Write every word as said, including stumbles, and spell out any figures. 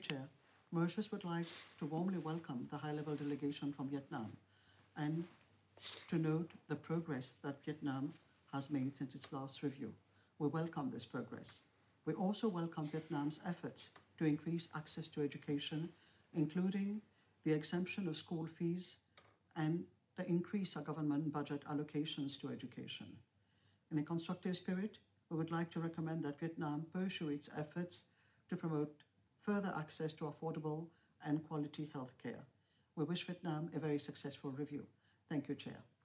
Chair. Mauritius would like to warmly welcome the high-level delegation from Vietnam and to note the progress that Vietnam has made since its last review. We welcome this progress. We also welcome Vietnam's efforts to increase access to education, including the exemption of school fees and the increase of government budget allocations to education. In a constructive spirit, we would like to recommend that Vietnam pursue its efforts to promote further access to affordable and quality health care. We wish Vietnam a very successful review. Thank you, Chair.